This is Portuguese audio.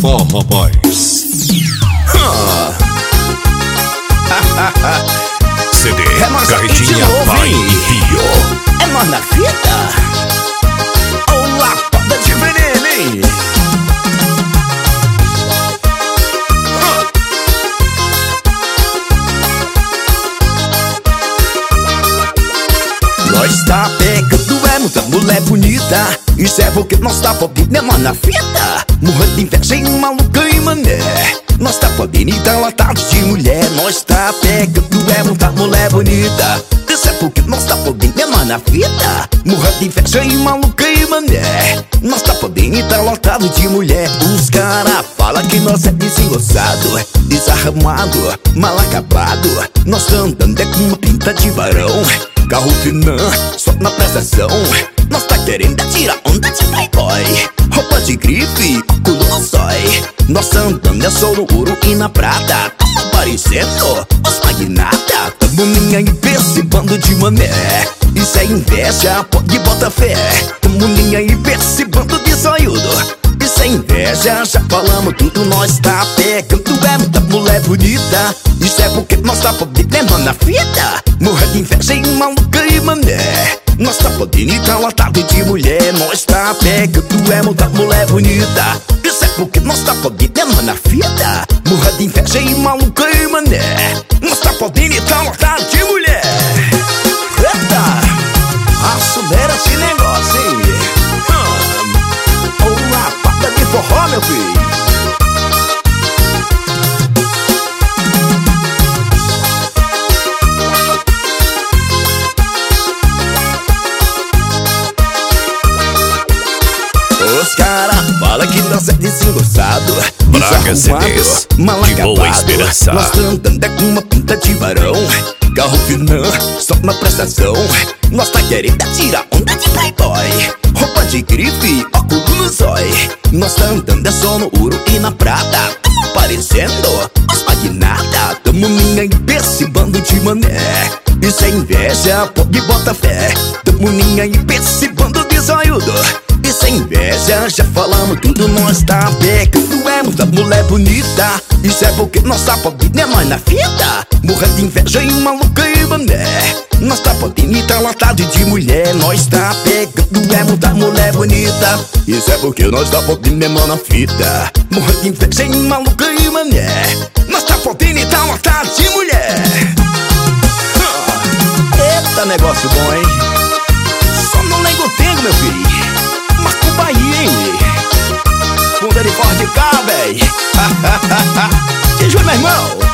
Forró Boys. CD Carretinha Pai e Rio. É nós na fita. Olá, toda de veneno, hein? Nós tá pegando muita mulher bonita. Isso é porque nós tá podendo, é nós na fita. Morrendo de inveja e maluca e mané. Nós tá podendo e tá lotado de mulher. Nós tá pegando muita mulher bonita. Isso é porque nós tá podendo, é nós na fita. Morrendo de inveja e maluca e mané. Nós tá podendo e tá lotado de mulher. Os cara fala que nós é desengonçado, desarrumado, mal acabado. Nós tá andando é com uma pinta de barão, carro finan, só na prestação. Nós tá querendo tirar onda de playboy, roupa de grife, óculos no zói. Nós tá andando é só no ouro e na prata. Tamo parecendo os magnata. Tamo nem aí pra esse bando de mané. Isso é inveja, pode botar fé. Tamo nem aí pra esse bando de zoiudo. Isso é inveja, já falamos tudo. Nós tá pegando muita mulher bonita. Isso é porque nós tá podendo na fita. Morrer de inveja e maluca e mané. Nós tá podendo e tá lotado de mulher. Nós tá pegando muita mulher bonita. Isso é porque nós tá podendo na fita. Morrer de inveja e maluca e mané. Nós tá podendo e tá lotado de mulher. Eita, acelera esse negócio, hein? Olá, pata de forró, meu filho. Os cara fala que nós é desengonçado, Braga CDs de boa inspiração. Nós tá andando é com uma pinta de barão, carro finan, só na prestação. Nós tá querendo tirar onda de playboy, roupa de grife, óculos no zói. Nós tá andando é só no ouro e na prata. Tamo parecendo os magnata. Tamo nem aí pra esse bando de mané. Isso é inveja, pode botar fé. Tamo nem aí pra esse bando de zoiudo. Isso é inveja, já falamos tudo. Nós tá pegando muita mulher bonita. Isso é porque nós tá podendo, é nós na fita. Morrer de inveja e maluca e mané. Nós tá podendo e tá lotado de mulher. Nós tá pegando muita mulher bonita. Isso é porque nós tá podendo, é nós na fita. Morrer de inveja e maluca e mané. Nós tá podendo e tá lotado de mulher. Eita, negócio bom, hein? Só não lembro o tempo, meu filho. Marco Bahia, hein? Funda de Ford de cá, véi. Te juro, meu irmão.